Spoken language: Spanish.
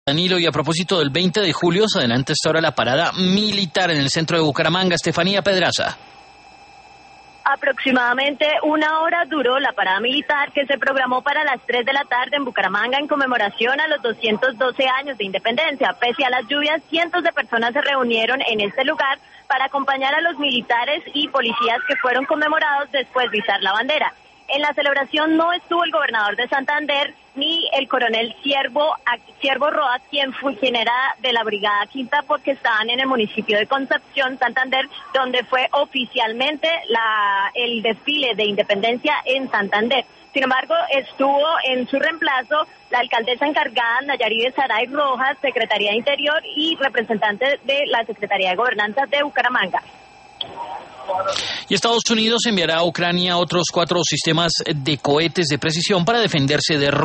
Danilo, y a propósito del 20 de julio, se adelanta esta hora la parada militar en el centro de Bucaramanga. Estefanía Pedraza. Aproximadamente una hora duró la parada militar que se programó para las 3 de la tarde en Bucaramanga en conmemoración a los 212 años de independencia. Pese a las lluvias, cientos de personas se reunieron en este lugar para acompañar a los militares y policías que fueron conmemorados después de izar la bandera. En la celebración no estuvo el gobernador de Santander ni el coronel Ciervo Roa, quien era de la Brigada Quinta, porque estaban en el municipio de Concepción, Santander, donde fue oficialmente el desfile de independencia en Santander. Sin embargo, estuvo en su reemplazo la alcaldesa encargada, Nayaride Saray Rojas, Secretaría de Interior y representante de la Secretaría de Gobernanza de Bucaramanga. Y Estados Unidos enviará a Ucrania otros 4 sistemas de cohetes de precisión para defenderse de